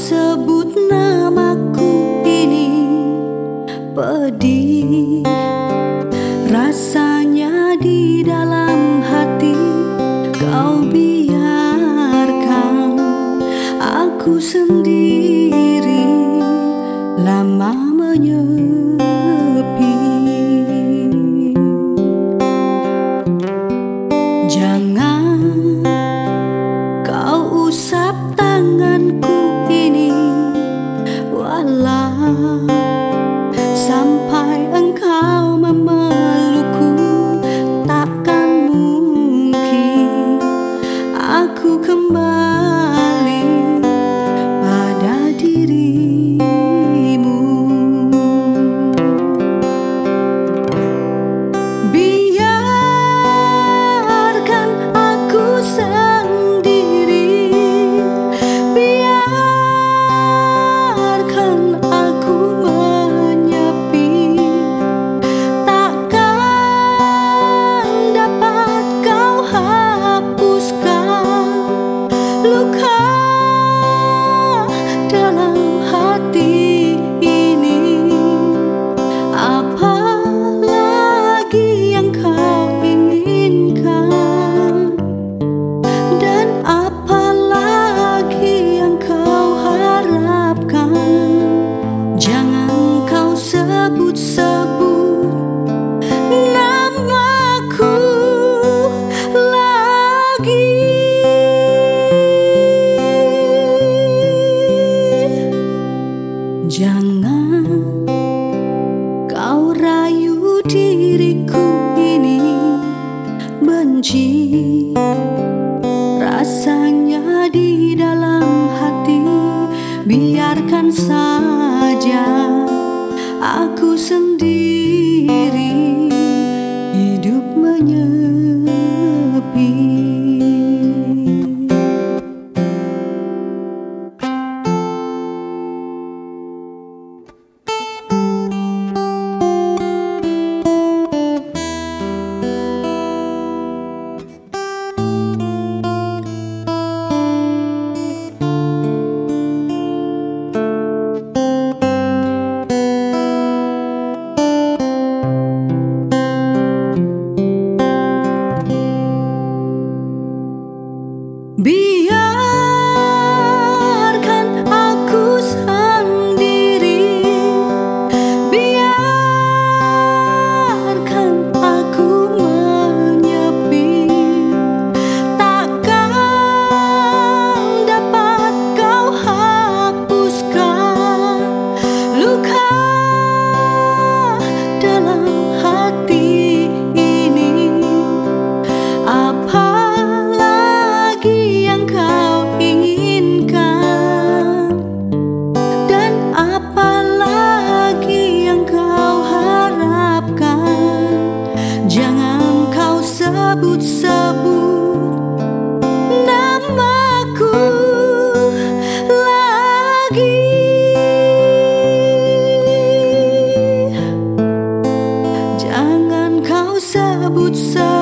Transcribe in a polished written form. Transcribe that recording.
sebut namaku ini pedih rasanya di dalam hati. Kau biarkan aku sendiri lama menyepi. Jangan kau usap tanganku ini, walau sampai engkau memelukku, takkan mungkin aku kembali pada dirimu. Biarkan aku sendiri, biarkan aku menyepi. Takkan dapat kau hapuskan luka dalam hati ini. Apalagi yang kau inginkan, dan apalagi yang kau harapkan. Jangan kau sebut-sebut namaku lagi. Jangan kau rayu diriku ini, benci rasanya di dalam hati. Biarkan saja aku sendiri hidup menyepi. Biarkan aku sendiri, biarkan aku menyepi. Takkan dapat kau hapuskan luka dalam hati ini. Apalagi yang kau inginkan, dan apalagi yang kau harapkan. Jangan kau sebut-sebut namaku lagi. Jangan kau sebut-sebut